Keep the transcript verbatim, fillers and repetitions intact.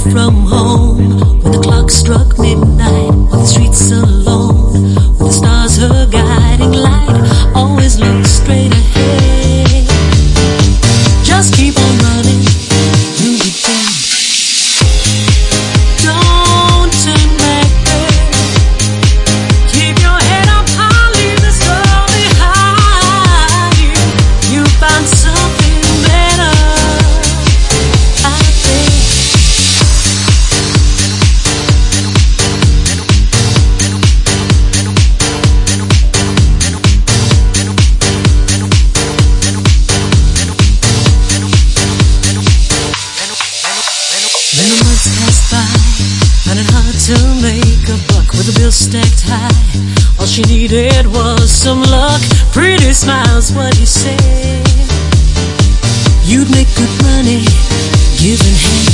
from home when the clock struck midnight, with the streets alone, with the stars her guiding light, always look straight ahead. Just keep on running, you'll be dead. Don't turn back there. Keep your head up high, leave the storm behind you. You found something better out there. Then the months passed by, found it hard to make a buck with the bills stacked high. All she needed was some luck. Pretty smiles, what he said. You'd make good money, giving hand.